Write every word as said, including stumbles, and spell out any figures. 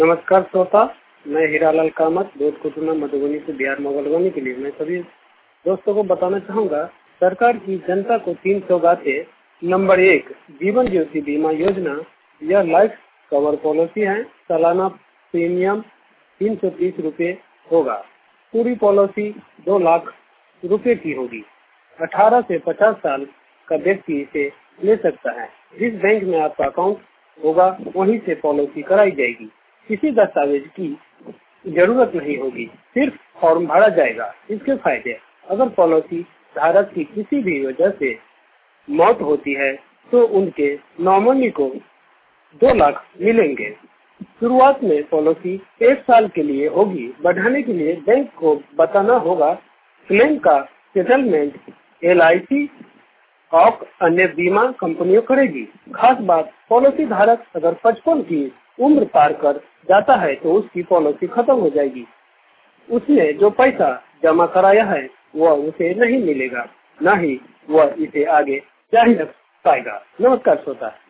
नमस्कार श्रोता, मैं हीरालाल कामत दूध कुटुना मधुबनी से बिहार मोगलवानी के लिए मैं सभी दोस्तों को बताना चाहूँगा। सरकार की जनता को तीन सौगातें। नंबर एक, जीवन ज्योति बीमा योजना। यह लाइफ कवर पॉलिसी है। सालाना प्रीमियम तीन सौ तीस रूपए होगा। पूरी पॉलिसी दो लाख रुपए की होगी। अठारह से पचास साल का व्यक्ति इसे ले सकता है। जिस बैंक में आपका अकाउंट होगा वहीं से पॉलिसी कराई जाएगी। किसी दस्तावेज की जरूरत नहीं होगी, सिर्फ फॉर्म भरा जाएगा। इसके फायदे, अगर पॉलिसी धारक की किसी भी वजह से मौत होती है तो उनके नॉमिनी को दो लाख मिलेंगे। शुरुआत में पॉलिसी एक साल के लिए होगी। बढ़ाने के लिए बैंक को बताना होगा। क्लेम का सेटलमेंट एल आई सी और अन्य बीमा कंपनियों करेगी। खास बात, पॉलिसी धारक अगर पचपन की उम्र पार कर जाता है तो उसकी पॉलिसी खत्म हो जाएगी। उसने जो पैसा जमा कराया है वह उसे नहीं मिलेगा, न ही वह इसे आगे जारी रख पाएगा। नमस्कार श्रोता।